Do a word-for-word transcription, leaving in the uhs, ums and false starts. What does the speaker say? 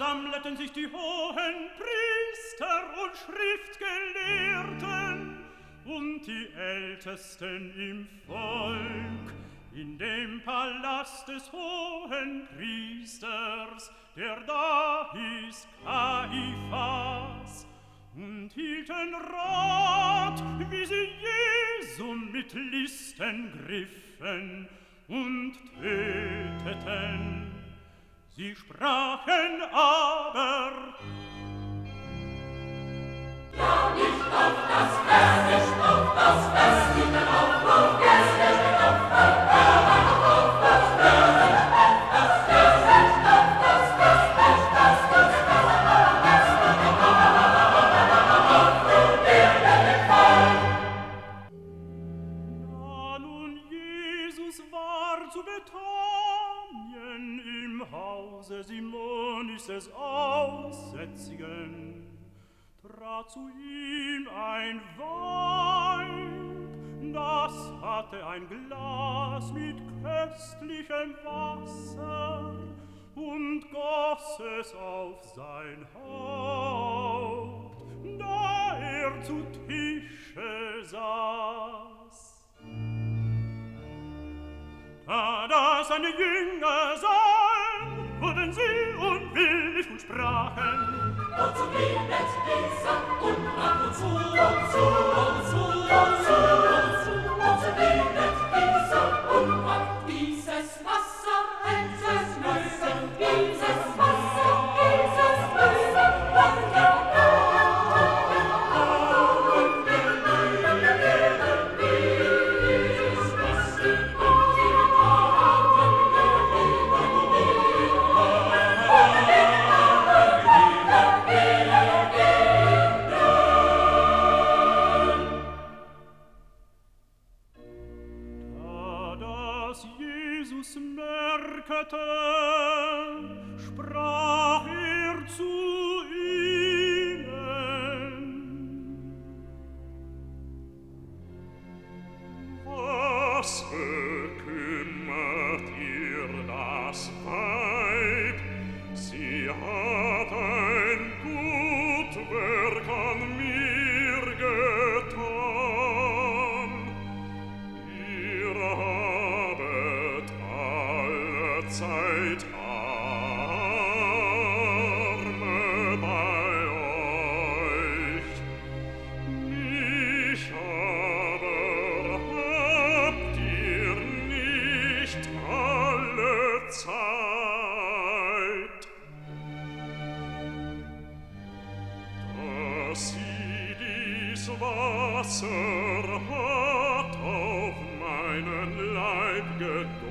versammelten sich die hohen Priester und Schriftgelehrten und die Ältesten im Volk in dem Palast des hohen Priesters, der da hieß Kaiphas, und hielten Rat, wie sie Jesu mit Listen griffen und töteten. Sie sprachen aber: Ja, nicht auf das Fest, nicht auf das Fest, nicht auf das Fest, nicht auf das Fest, nicht auf das Fest, nicht auf das Fest, nicht auf das Fest, nicht das Fest, Na, nun Jesus war zu Bethanien im Hause Simonis des Aussätzigen, trat zu ihm ein Weib, das hatte ein Glas mit köstlichem Wasser und goss es auf sein Haupt, da er zu Tische saß. Da das seine Jünger sahen, wurden sie unwillig und sprachen: Wozu bietet dieser Unrat uns zu, uns zu, uns zu, uns zu, uns zu, wozu bietet dieser Unrat dieses Wasser, dieses Wasser, dieses Wasser, dieses Wasser, und der Tod gelegen dieses Wasser, und die Armen Jesus merkete, sprach er zu ihnen: Was bekümmert ihr das Weib? Sie hat ein gut Werk an mir getan. Ihr habet alle Zeit Arme bei euch. Mich aber habt ihr nicht alle Zeit. Dass sie dies Wasser hat auf meinen Leib gegeben,